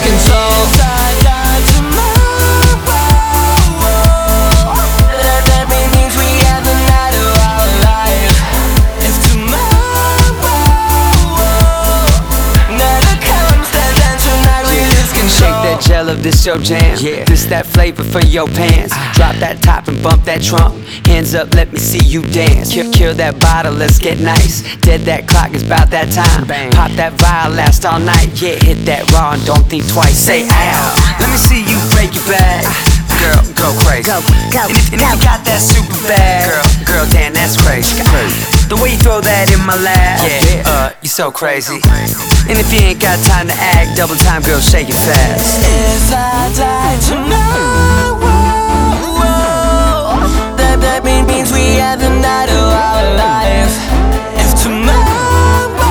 control. Got tomorrow. That means we have the night of our life. If tomorrow never comes, then tonight we lose control. Shake that gel up, this your jam. This that flavor for your pants. Drop that top and bump that trunk. Hands up, let me see you dance. Kill that bottle, let's get nice. Dead that clock, it's about that time. Pop that vial, last all night. Yeah, hit that raw and don't think twice. Say ow, let me see you break your back. Girl, go crazy. And if you got that super bag, girl, damn, that's crazy. The way you throw that in my lap, you so crazy. And if you ain't got time to act, double time, girl, shake it fast. If I die tomorrow, that means we have the night of our life. If tomorrow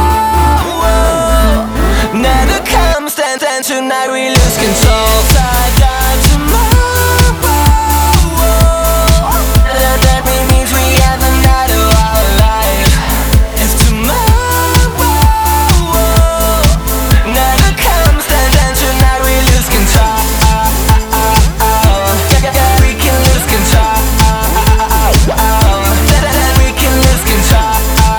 never comes, then tonight we lose control. Got tomorrow. That means we have the night of our life. If tomorrow never comes, then tonight we lose control. We can lose control. We can lose control.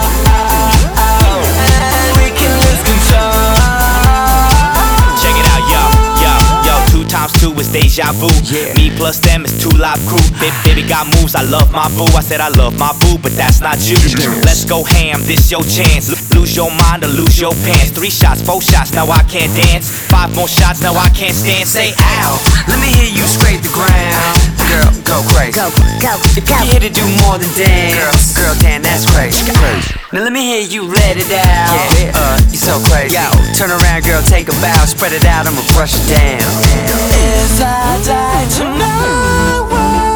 We can lose control. Check it out, yo, 2 times 2 is deja vu. Me plus them is 2 live crew. Baby got moves, I love my boo. I said I love my boo, but that's not you. Let's go ham, this your chance. Lose your mind or lose your pants. 3 shots, 4 shots, now I can't dance. 5 more shots, now I can't stand. Say ow, Let me hear you scrape the ground. Girl, go crazy. If you here to do more than dance, girl, damn, that's crazy. Now let me hear you let it out. You so crazy. Turn around, girl, take a bow, spread it out, I'ma brush it down. If I die tomorrow,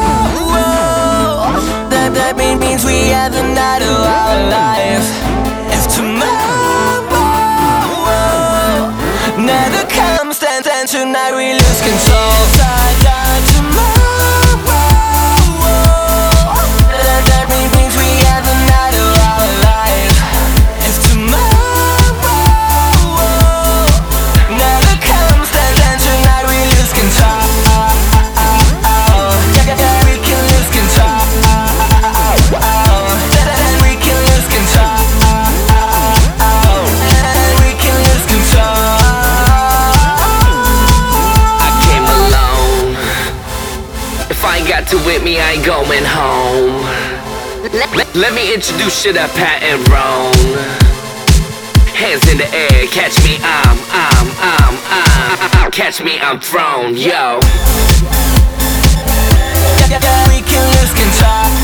that means we have the night of our life. If tomorrow never comes, then tonight we lose control. Got tomorrow. That means we have the night of our life. If tomorrow never comes, then tonight we lose control. We can lose control. We can lose control. We can lose control. I came alone. If I ain't got to with me, I ain't going home. Let me introduce shit up, Pat and Roan. Hands in the air, catch me, I'm catch me, I'm thrown, yo. We can lose control.